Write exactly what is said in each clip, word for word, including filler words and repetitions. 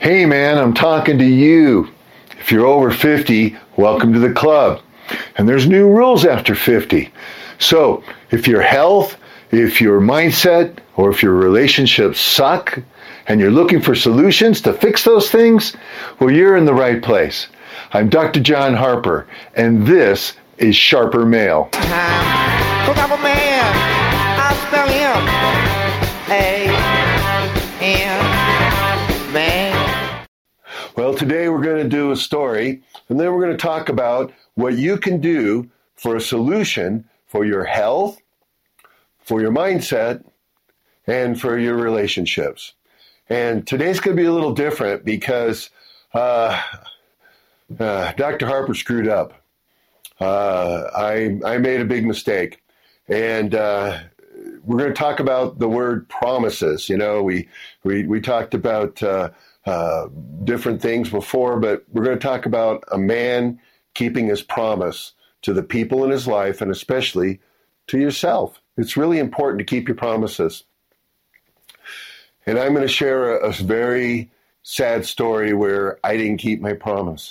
Hey man, I'm talking to you. If you're over fifty, welcome to the club. And there's new rules after fifty. So if your health, if your mindset, or if your relationships suck, and you're looking for solutions to fix those things, well, you're in the right place. I'm Doctor John Harper, and this is Sharper Mail. Uh-huh. Look, I'm a man. I'll spell him. A N man. Well, today we're going to do a story, and then we're going to talk about what you can do for a solution for your health, for your mindset, and for your relationships. And today's going to be a little different because uh, uh, Doctor Harper screwed up. Uh, I, I made a big mistake. And uh, we're going to talk about the word promises. You know, we, we, we talked about uh, uh, different things before, but we're going to talk about a man keeping his promise to the people in his life and especially to yourself. It's really important to keep your promises. And I'm going to share a, a very sad story where I didn't keep my promise.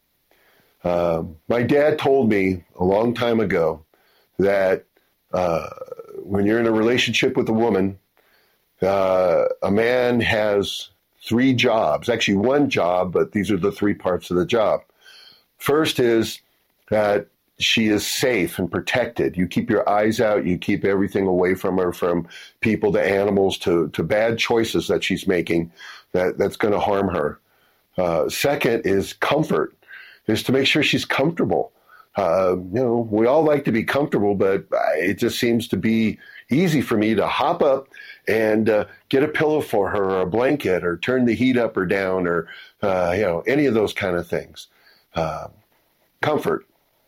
Uh, my dad told me a long time ago that uh, when you're in a relationship with a woman, uh, a man has three jobs, actually one job, but these are the three parts of the job. First is that she is safe and protected. You keep your eyes out. You keep everything away from her, from people to animals to, to bad choices that she's making that, that's going to harm her. Uh, second is comfort, is to make sure she's comfortable. Uh, you know, we all like to be comfortable, but it just seems to be easy for me to hop up and uh, get a pillow for her or a blanket or turn the heat up or down or, uh, you know, any of those kind of things. Uh, comfort.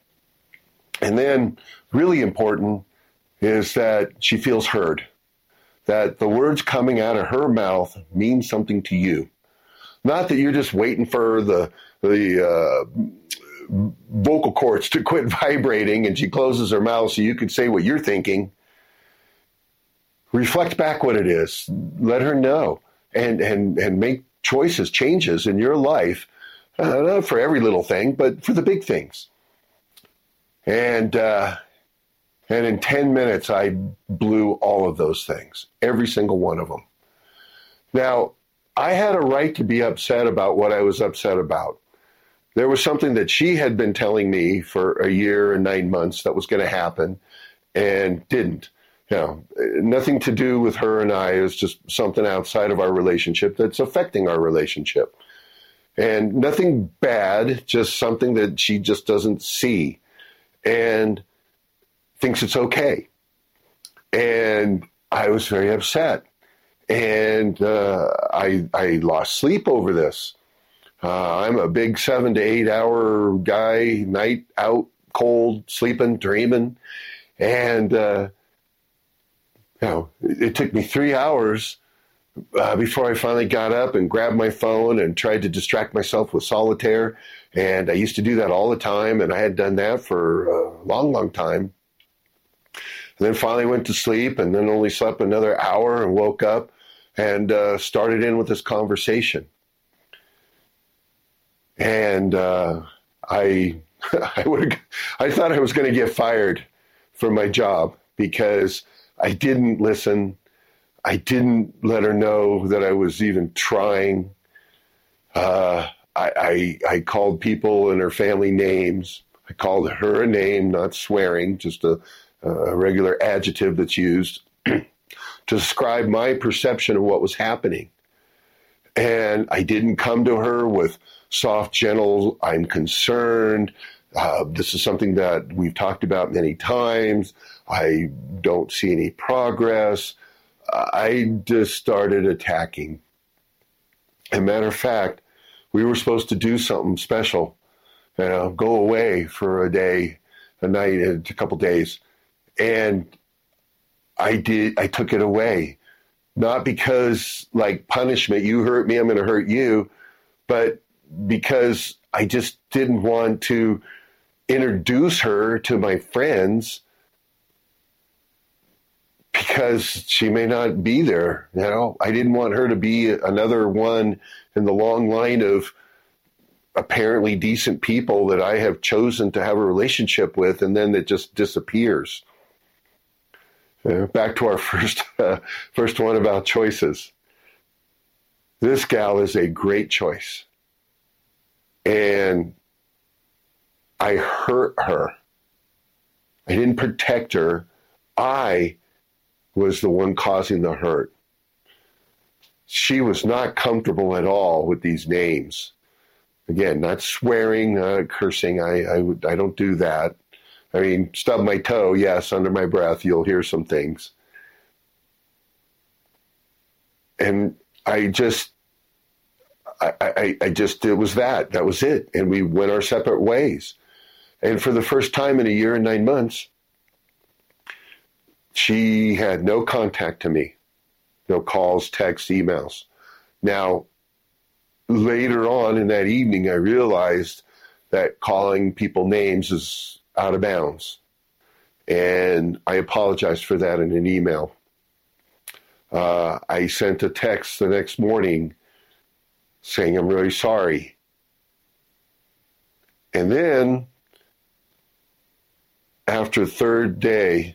And then really important is that she feels heard, that the words coming out of her mouth mean something to you. Not that you're just waiting for the, the uh, vocal cords to quit vibrating and she closes her mouth so you can say what you're thinking. Reflect back what it is. Let her know and, and, and make choices, changes in your life, uh, not for every little thing, but for the big things. And uh, and in ten minutes, I blew all of those things, every single one of them. Now, I had a right to be upset about what I was upset about. There was something that she had been telling me for a year and nine months that was going to happen and didn't. You know, nothing to do with her and I. It was just something outside of our relationship that's affecting our relationship. And nothing bad, just something that she just doesn't see and thinks it's okay. And I was very upset. And uh, I, I lost sleep over this. Uh, I'm a big seven to eight hour guy, night out, cold, sleeping, dreaming. And, uh, you know, it, it took me three hours uh, before I finally got up and grabbed my phone and tried to distract myself with solitaire. And I used to do that all the time, and I had done that for a long, long time. And then finally went to sleep and then only slept another hour and woke up and uh, started in with this conversation. And uh, I I would I thought I was going to get fired from my job because I didn't listen. I didn't let her know that I was even trying. Uh I, I, I called people and her family names. I called her a name, not swearing, just a, a regular adjective that's used to describe my perception of what was happening. And I didn't come to her with soft, gentle, I'm concerned. Uh, this is something that we've talked about many times. I don't see any progress. I just started attacking. As a matter of fact, we were supposed to do something special, you know, go away for a day, a night, a couple days. And I did, I took it away. Not because, like, punishment, you hurt me, I'm going to hurt you, but because I just didn't want to introduce her to my friends because she may not be there. You know, I didn't want her to be another one in the long line of apparently decent people that I have chosen to have a relationship with, and then it just disappears. Uh, back to our first uh, first one about choices. This gal is a great choice. And I hurt her. I didn't protect her. I was the one causing the hurt. She was not comfortable at all with these names. Again, not swearing, uh, cursing. I, I, I don't do that. I mean, stub my toe, yes, under my breath, you'll hear some things. And I just, I, I, I just, it was that. That was it. And we went our separate ways. And for the first time in a year and nine months, she had no contact to me. No calls, texts, emails. Now, later on in that evening, I realized that calling people names is out of bounds. And I apologized for that in an email. Uh, I sent a text the next morning saying, I'm really sorry. And then, after the third day,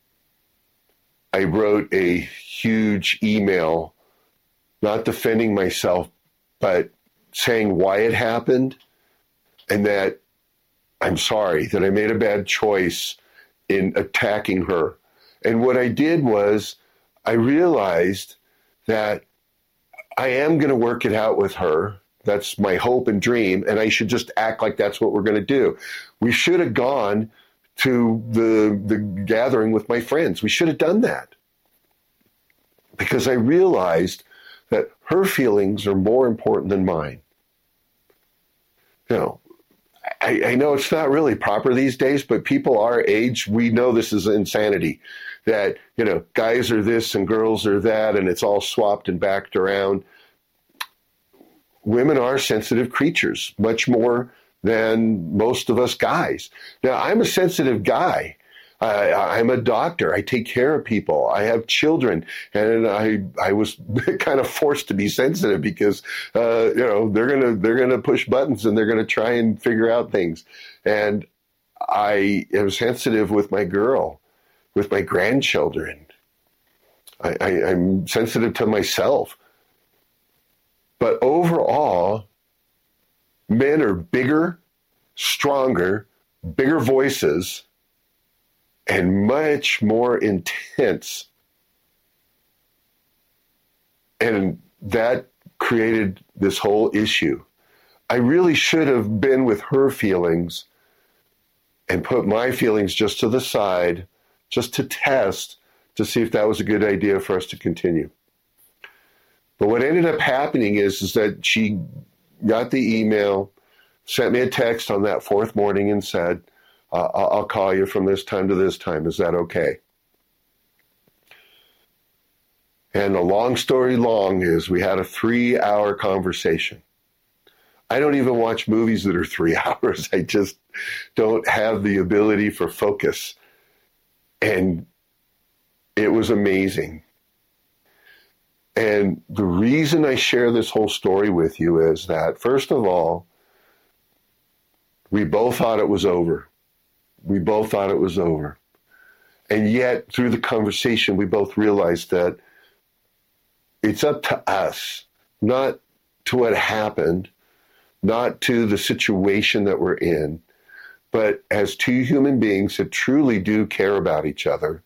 I wrote a huge email, not defending myself, but saying why it happened and that I'm sorry, that I made a bad choice in attacking her. And what I did was I realized that I am going to work it out with her. That's my hope and dream. And I should just act like that's what we're going to do. We should have gone to the, the gathering with my friends. We should have done that. Because I realized that her feelings are more important than mine. You know, I, I know it's not really proper these days, but people our age, we know this is insanity. That, you know, guys are this and girls are that, and it's all swapped and backed around. Women are sensitive creatures, much more than most of us guys. Now, I'm a sensitive guy. I, I'm a doctor. I take care of people. I have children, and I I was kind of forced to be sensitive because uh, you know they're gonna they're gonna push buttons and they're gonna try and figure out things. And I am sensitive with my girl, with my grandchildren. I, I, I'm sensitive to myself. But overall, men are bigger, stronger, bigger voices, and much more intense. And that created this whole issue. I really should have been with her feelings and put my feelings just to the side, just to test, to see if that was a good idea for us to continue. But what ended up happening is, is that she got the email, sent me a text on that fourth morning and said, Uh, I'll call you from this time to this time. Is that okay? And the long story long is we had a three-hour conversation. I don't even watch movies that are three hours. I just don't have the ability for focus. And it was amazing. And the reason I share this whole story with you is that, first of all, we both thought it was over. We both thought it was over. And yet, through the conversation, we both realized that it's up to us, not to what happened, not to the situation that we're in, but as two human beings that truly do care about each other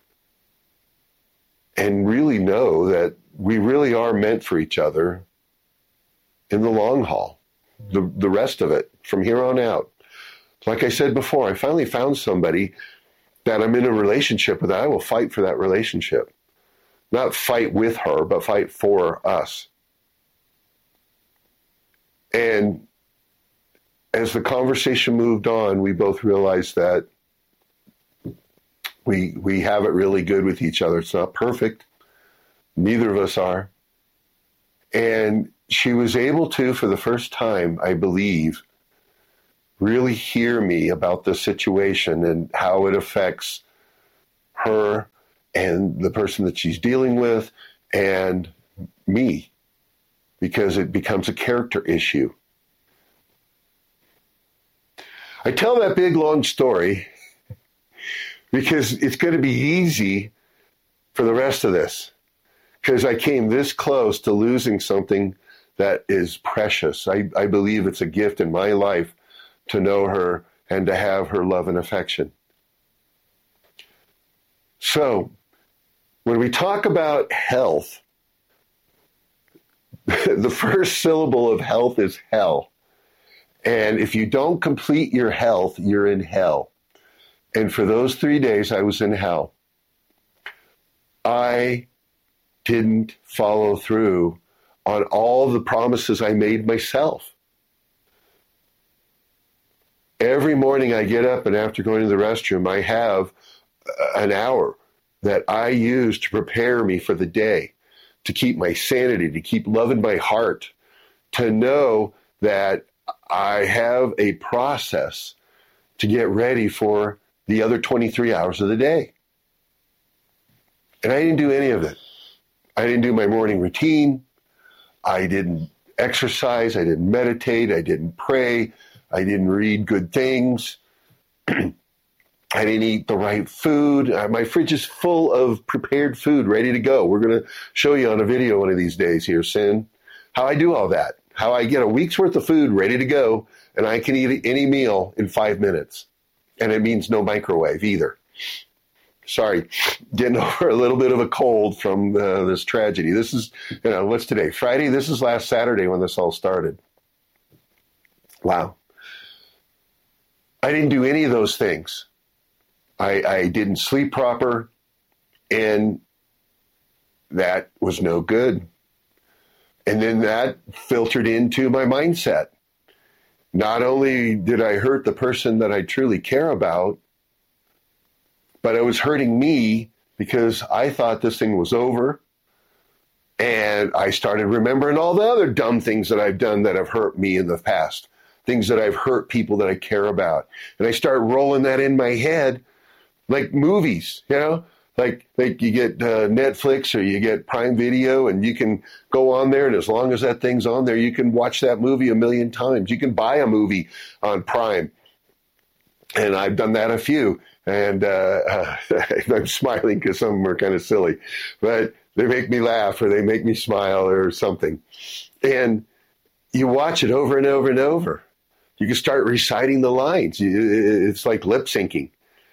and really know that we really are meant for each other in the long haul, the, the rest of it, from here on out. Like I said before, I finally found somebody that I'm in a relationship with. I will fight for that relationship. Not fight with her, but fight for us. And as the conversation moved on, we both realized that we we have it really good with each other. It's not perfect. Neither of us are. And she was able to, for the first time, I believe, really hear me about the situation and how it affects her and the person that she's dealing with and me, because it becomes a character issue. I tell that big, long story because it's going to be easy for the rest of this, because I came this close to losing something that is precious. I, I believe it's a gift in my life to know her and to have her love and affection. So, when we talk about health, the first syllable of health is hell. And if you don't complete your health, you're in hell. And for those three days, I was in hell. I didn't follow through on all the promises I made myself. Every morning I get up, and after going to the restroom, I have an hour that I use to prepare me for the day, to keep my sanity, to keep love in my heart, to know that I have a process to get ready for the other twenty-three hours of the day. And I didn't do any of it. I didn't do my morning routine. I didn't exercise. I didn't meditate. I didn't pray. I didn't read good things. I didn't eat the right food. Uh, my fridge is full of prepared food ready to go. We're going to show you on a video one of these days here, Sin, how I do all that, how I get a week's worth of food ready to go, and I can eat any meal in five minutes. And it means no microwave either. Sorry, getting over a little bit of a cold from uh, this tragedy. This is, you know, what's today? Friday? This is last Saturday when this all started. Wow. I didn't do any of those things. I, I didn't sleep proper, and that was no good. And then that filtered into my mindset. Not only did I hurt the person that I truly care about, but it was hurting me because I thought this thing was over. And I started remembering all the other dumb things that I've done that have hurt me in the past, things that I've hurt people that I care about. And I start rolling that in my head like movies, you know, like like you get uh, Netflix or you get Prime Video, and you can go on there, and as long as that thing's on there, you can watch that movie a million times. You can buy a movie on Prime, and I've done that a few, and uh, uh, I'm smiling because some of them are kind of silly, but they make me laugh or they make me smile or something. And you watch it over and over and over. You can start reciting the lines. It's like lip syncing.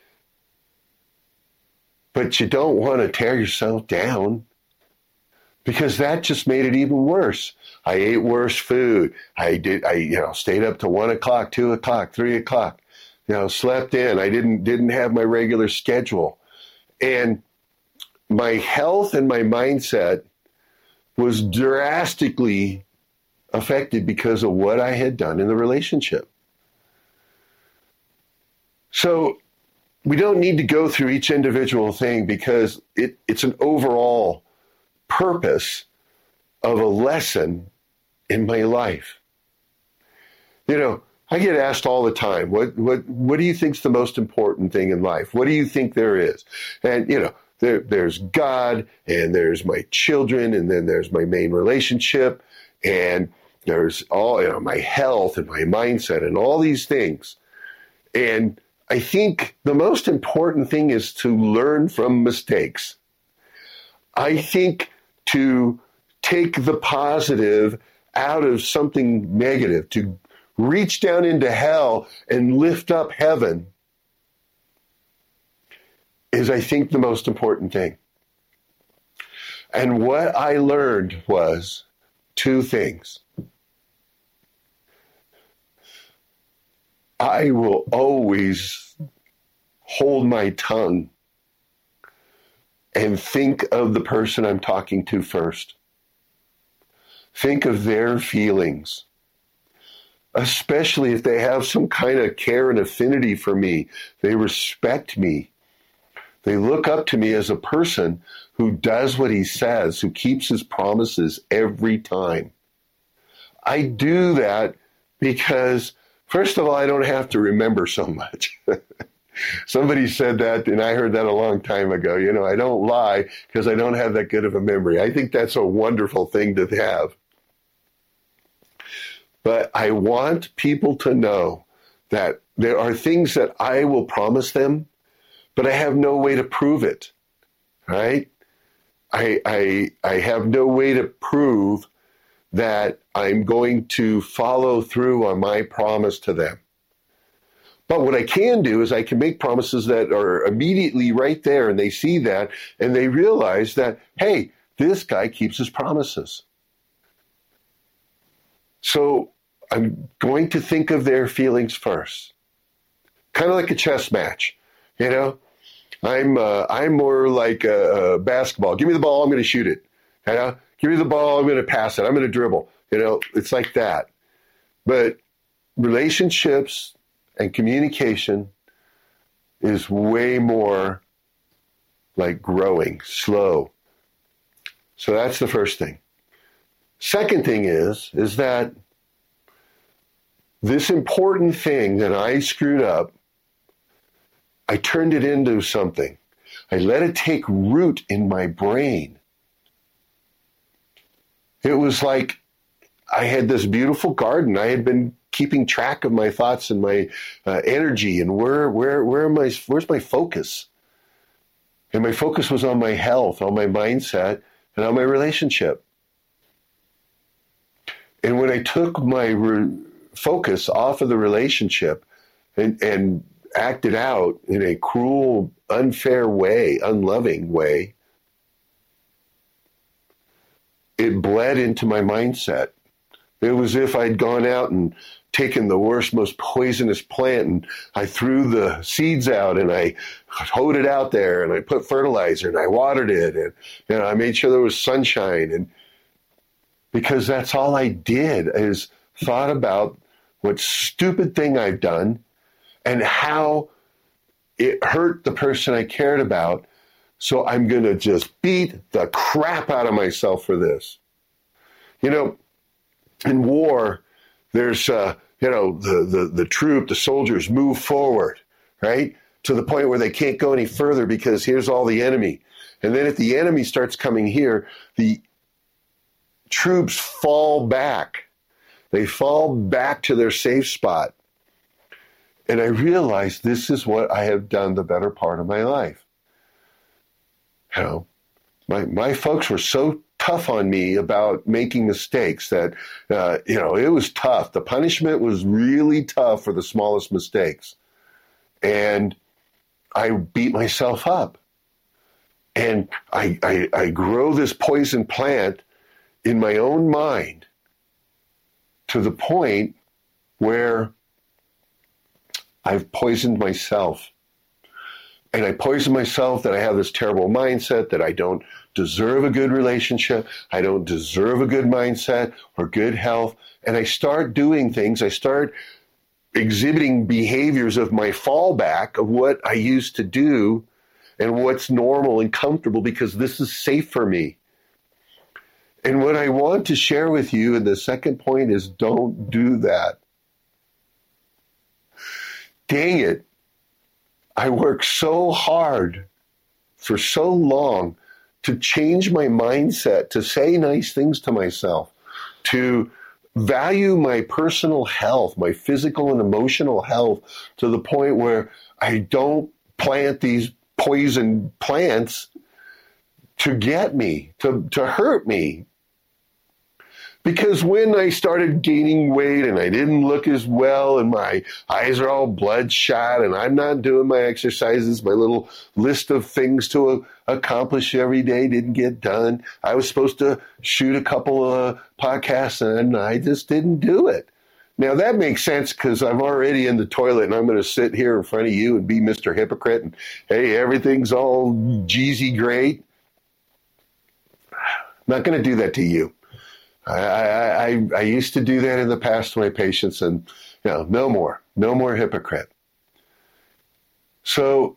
But you don't want to tear yourself down, because that just made it even worse. I ate worse food. I did. I you know stayed up to one o'clock, two o'clock, three o'clock. You know, slept in. I didn't didn't have my regular schedule, and my health and my mindset was drastically affected because of what I had done in the relationship. So we don't need to go through each individual thing, because it, it's an overall purpose of a lesson in my life. You know, I get asked all the time, what what what do you think's the most important thing in life? What do you think there is? And, you know, there, there's God, and there's my children, and then there's my main relationship, and there's all, you know, my health and my mindset and all these things. And I think the most important thing is to learn from mistakes. I think to take the positive out of something negative, to reach down into hell and lift up heaven, is, I think, the most important thing. And what I learned was two things. I will always hold my tongue and think of the person I'm talking to first. Think of their feelings, especially if they have some kind of care and affinity for me. They respect me. They look up to me as a person who does what he says, who keeps his promises every time. I do that because, first of all, I don't have to remember so much. Somebody said that, and I heard that a long time ago. You know, I don't lie because I don't have that good of a memory. I think that's a wonderful thing to have. But I want people to know that there are things that I will promise them, but I have no way to prove it, right? I, I, I have no way to prove that I'm going to follow through on my promise to them. But what I can do is I can make promises that are immediately right there, and they see that, and they realize that, hey, this guy keeps his promises. So I'm going to think of their feelings first. Kind of like a chess match, you know? I'm uh, I'm more like a, a basketball. Give me the ball, I'm going to shoot it. You know? Give me the ball, I'm going to pass it. I'm going to dribble. You know, it's like that. But relationships and communication is way more like growing, slow. So that's the first thing. Second thing is, is that this important thing that I screwed up, I turned it into something. I let it take root in my brain. It was like I had this beautiful garden. I had been keeping track of my thoughts and my uh, energy and where, where, where am I, where's my focus? And my focus was on my health, on my mindset, and on my relationship. And when I took my re- focus off of the relationship and, and acted out in a cruel, unfair way, unloving way, it bled into my mindset. It was as if I'd gone out and taken the worst, most poisonous plant, and I threw the seeds out and I hoed it out there and I put fertilizer and I watered it and you know, I made sure there was sunshine. And because that's all I did is thought about what stupid thing I've done and how it hurt the person I cared about. So I'm going to just beat the crap out of myself for this. You know, in war, there's, uh, you know, the, the, the troop, the soldiers move forward, right? To the point where they can't go any further because here's all the enemy. And then if the enemy starts coming here, the troops fall back. They fall back to their safe spot. And I realized this is what I have done the better part of my life. You know, my, my folks were so tough on me about making mistakes that, uh, you know, it was tough. The punishment was really tough for the smallest mistakes. And I beat myself up. And I, I, I grow this poison plant in my own mind to the point where I've poisoned myself. And I poison myself that I have this terrible mindset that I don't deserve a good relationship. I don't deserve a good mindset or good health. And I start doing things. I start exhibiting behaviors of my fallback of what I used to do and what's normal and comfortable because this is safe for me. And what I want to share with you in the second point is don't do that. Dang it. I worked so hard for so long to change my mindset, to say nice things to myself, to value my personal health, my physical and emotional health to the point where I don't plant these poison plants to get me, to, to hurt me. Because when I started gaining weight and I didn't look as well and my eyes are all bloodshot and I'm not doing my exercises, my little list of things to uh, accomplish every day didn't get done. I was supposed to shoot a couple of podcasts and I just didn't do it. Now that makes sense because I'm already in the toilet and I'm going to sit here in front of you and be Mister Hypocrite and, hey, everything's all Jeezy great. I'm not going to do that to you. I, I, I, I used to do that in the past to my patients and, you know, no more, no more hypocrite. So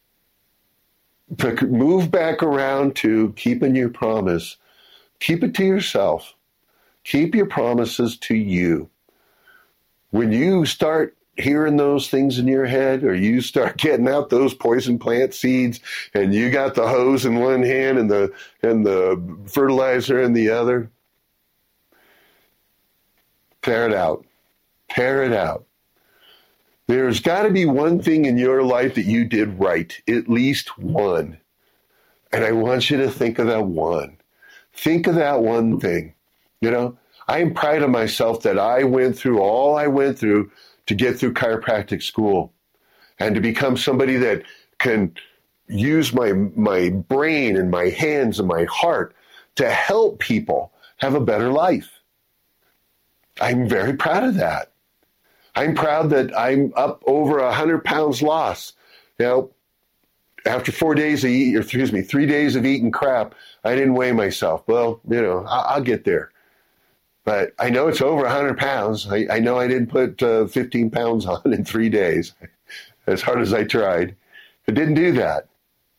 to move back around to keeping your promise, keep it to yourself. Keep your promises to you. When you start hearing those things in your head, or you start getting out those poison plant seeds and you got the hose in one hand and the and the fertilizer in the other, tear it out. Tear it out. There's got to be one thing in your life that you did right, at least one. And I want you to think of that one. Think of that one thing. You know, I am proud of myself that I went through all I went through to get through chiropractic school and to become somebody that can use my my brain and my hands and my heart to help people have a better life. I'm very proud of that. I'm proud that I'm up over one hundred pounds lost. You know, after four days of eat, or excuse me, three days of eating crap, I didn't weigh myself. Well, you know, I'll, I'll get there. But I know it's over one hundred pounds. I, I know I didn't put uh, fifteen pounds on in three days, as hard as I tried. I didn't do that.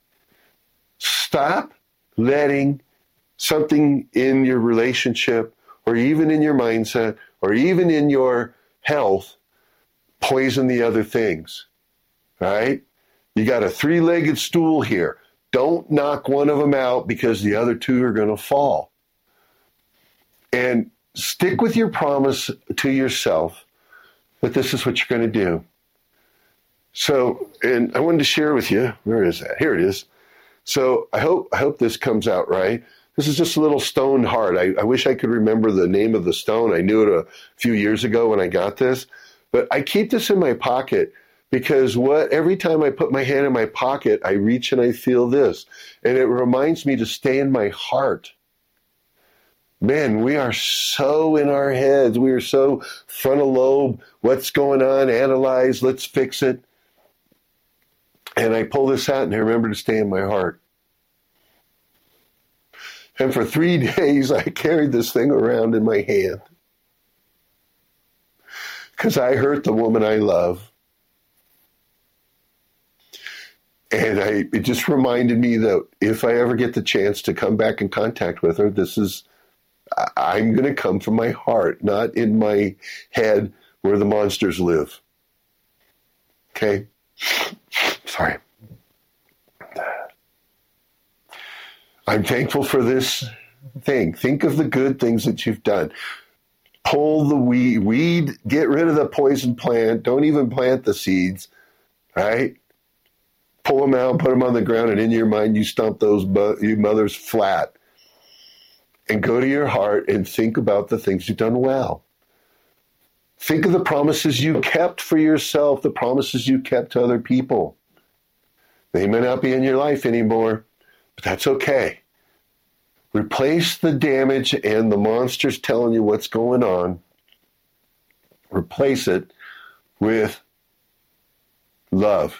Stop letting something in your relationship, or even in your mindset, or even in your health, poison the other things. All right? You got a three-legged stool here. Don't knock one of them out because the other two are going to fall. And stick with your promise to yourself that this is what you're going to do. So, and I wanted to share with you, where is that? Here it is. So I hope I hope this comes out right. This is just a little stone heart. I, I wish I could remember the name of the stone. I knew it a few years ago when I got this. But I keep this in my pocket because what every time I put my hand in my pocket, I reach and I feel this. And it reminds me to stay in my heart. Man, we are so in our heads. We are so frontal lobe. What's going on? Analyze. Let's fix it. And I pull this out and I remember to stay in my heart. And for three days, I carried this thing around in my hand. Because I hurt the woman I love. And I, it just reminded me that if I ever get the chance to come back in contact with her, this is, I'm going to come from my heart, not in my head where the monsters live. Okay? Sorry. I'm thankful for this thing. Think of the good things that you've done. Pull the weed, weed, get rid of the poison plant. Don't even plant the seeds, right? Pull them out, put them on the ground, and in your mind, you stomp those bu- you mothers flat. And go to your heart and think about the things you've done well. Think of the promises you kept for yourself, the promises you kept to other people. They may not be in your life anymore, but that's okay. Replace the damage and the monsters telling you what's going on. Replace it with love.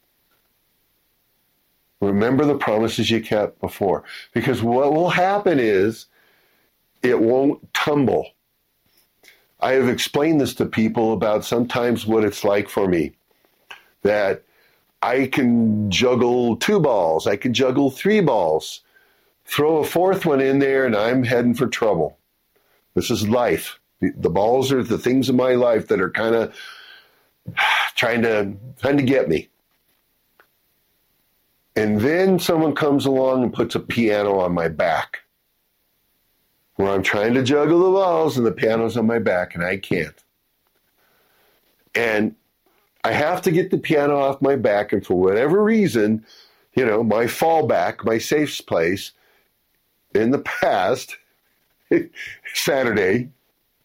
Remember the promises you kept before. Because what will happen is it won't tumble. I have explained this to people about sometimes what it's like for me. That I can juggle two balls. I can juggle three balls. Throw a fourth one in there and I'm heading for trouble. This is life. The, the balls are the things in my life that are kind of trying to, trying to get me. And then someone comes along and puts a piano on my back where I'm trying to juggle the balls and the piano's on my back and I can't. And I have to get the piano off my back, and for whatever reason, you know, my fallback, my safe place in the past, Saturday,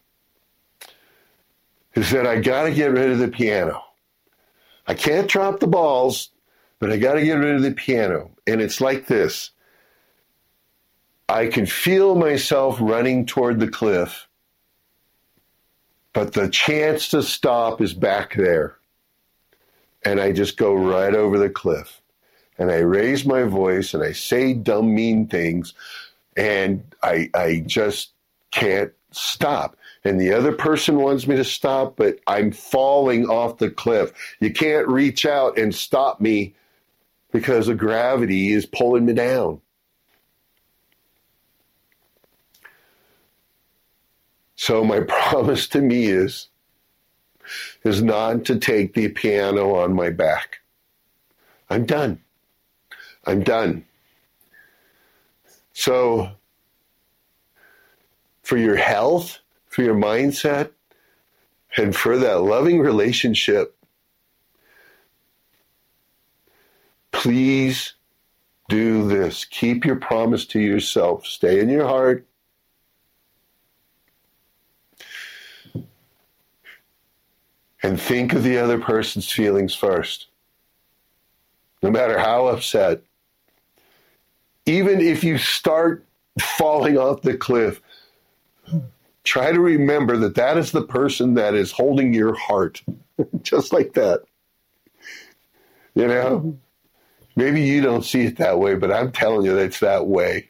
is that I got to get rid of the piano. I can't drop the balls, but I got to get rid of the piano. And it's like this. I can feel myself running toward the cliff, but the chance to stop is back there. And I just go right over the cliff. And I raise my voice and I say dumb, mean things. And I, I just can't stop. And the other person wants me to stop, but I'm falling off the cliff. You can't reach out and stop me because the gravity is pulling me down. So my promise to me is is not to take the piano on my back. I'm done. I'm done. So, for your health, for your mindset, and for that loving relationship, please do this. Keep your promise to yourself. Stay in your heart. And think of the other person's feelings first. No matter how upset. Even if you start falling off the cliff, try to remember that that is the person that is holding your heart. Just like that. You know? Maybe you don't see it that way, but I'm telling you that it's that way.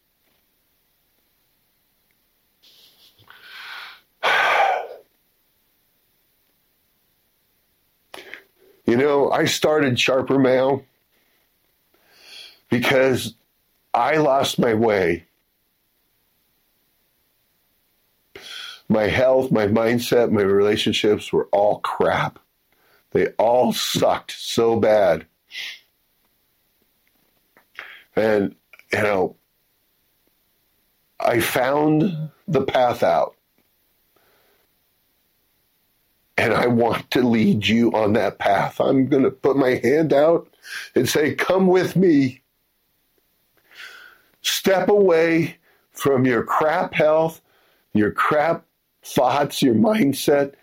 You know, I started Sharper Mail because I lost my way. My health, my mindset, my relationships were all crap. They all sucked so bad. And, you know, I found the path out. And I want to lead you on that path. I'm going to put my hand out and say, come with me. Step away from your crap health, your crap thoughts, your mindset,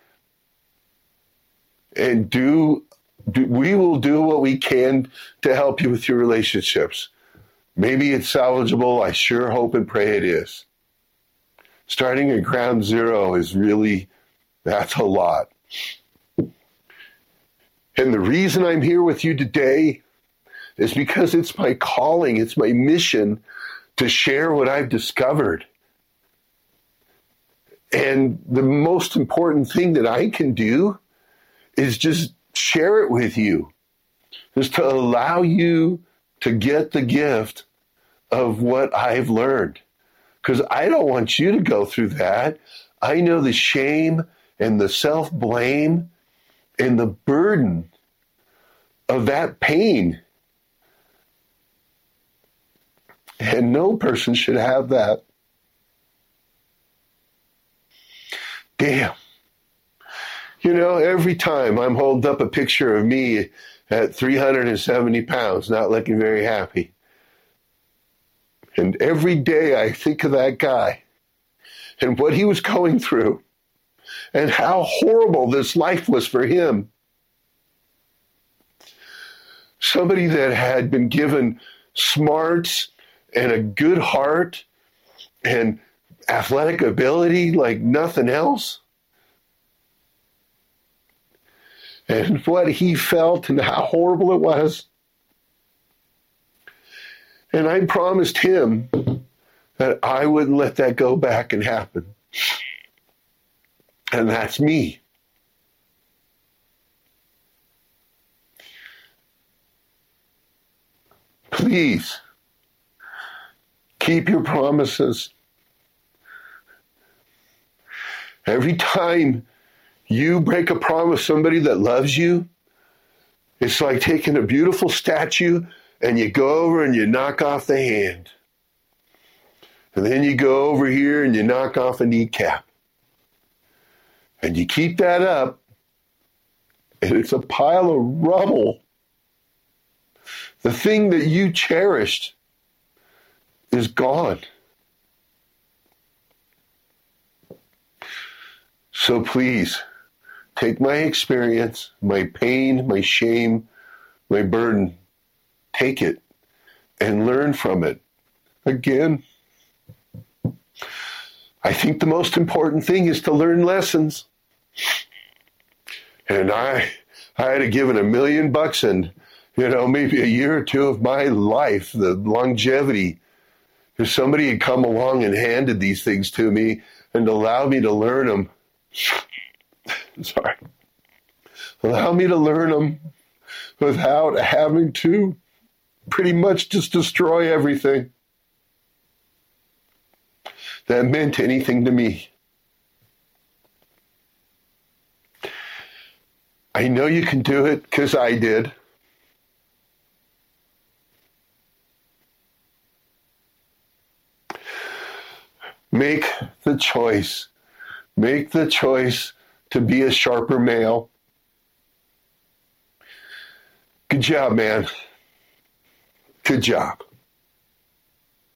and do, do we will do what we can to help you with your relationships. Maybe it's salvageable. I sure hope and pray it is. Starting at ground zero is really, that's a lot. And the reason I'm here with you today is because it's my calling, it's my mission to share what I've discovered. And the most important thing that I can do is just share it with you, is to allow you to get the gift of what I've learned. Because I don't want you to go through that. I know the shame and the self-blame and the burden of that pain. And no person should have that. Damn. You know, every time I'm holding up a picture of me at three hundred seventy pounds, not looking very happy. And every day I think of that guy and what he was going through and how horrible this life was for him. Somebody that had been given smarts and a good heart and athletic ability like nothing else. And what he felt and how horrible it was. And I promised him that I wouldn't let that go back and happen. And that's me. Please, keep your promises. Every time you break a promise to somebody that loves you, it's like taking a beautiful statue and you go over and you knock off the hand. And then you go over here and you knock off a kneecap. And you keep that up, and it's a pile of rubble. The thing that you cherished is gone. So please, take my experience, my pain, my shame, my burden, take it and learn from it. Again, I think the most important thing is to learn lessons. And I, I had to given a million bucks and, you know, maybe a year or two of my life, the longevity, if somebody had come along and handed these things to me and allowed me to learn them, sorry, allow me to learn them without having to pretty much just destroy everything that meant anything to me. I know you can do it because I did. Make the choice. Make the choice to be a sharper male. Good job, man. Good job.